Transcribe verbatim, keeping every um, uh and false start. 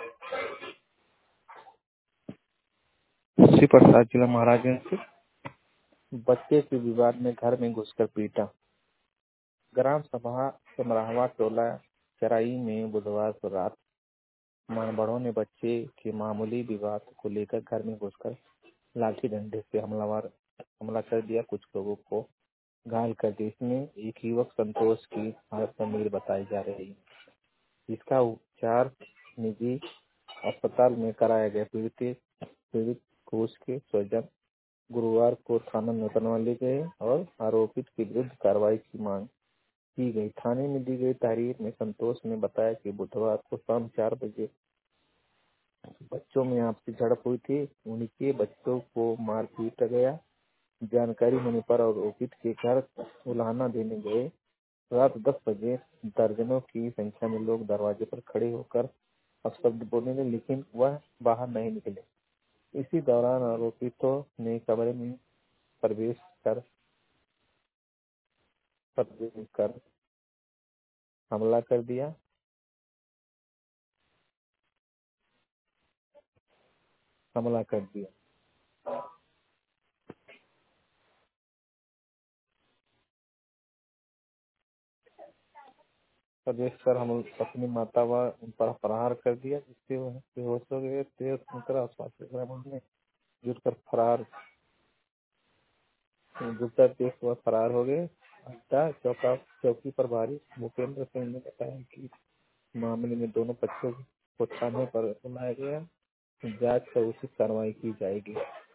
श्री प्रसाद जिला महाराजगंज से बच्चे के विवाद में घर में घुसकर पीटा। ग्राम सभा समराहवा टोला चराई में बुधवार को रात मानवरों ने बच्चे के मामूली विवाद को लेकर घर में घुसकर लाठी डंडे से हमलावर हमला कर दिया। कुछ लोगों को घायल कर दिया। इसमें एक युवक संतोष की हालत गंभीर बताई जा रही है, जिसका उपचार निजी अस्पताल में कराया गया। पीड़ित पीड़ित को उसके स्वजन गुरुवार को थाना नौतनवा ले गए और आरोपित के विरुद्ध कार्रवाई की मांग की गई। थाने में दी गई तहरीर में संतोष ने बताया कि बुधवार को शाम चार बजे बच्चों में आपसी झड़प हुई थी। उनके बच्चों को मार पीटा गया। जानकारी होने पर आरोपित के घर उलाहना देने गए। रात दस बजे दर्जनों की संख्या में लोग दरवाजे पर खड़े होकर अपशब्द बोलने लगे, लेकिन वह बाहर नहीं निकले। इसी दौरान आरोपितों ने कमरे में प्रवेश कर प्रवेश कर हमला कर दिया हमला कर दिया प्रवेश कर हम अपनी माता व उन पर प्रहार कर दिया, जिससे वह बेहोश हो गए। तेज सुनकर आसपास के ग्रामीणों ने जुटकर फरार जुटकर देख वह फरार हो गए। अड्डा चौका चौकी प्रभारी भूपेंद्र सिंह ने बताया कि मामले में दोनों बच्चों को थाने पर बुलाया गया। जांच कर उचित कार्रवाई की जाएगी।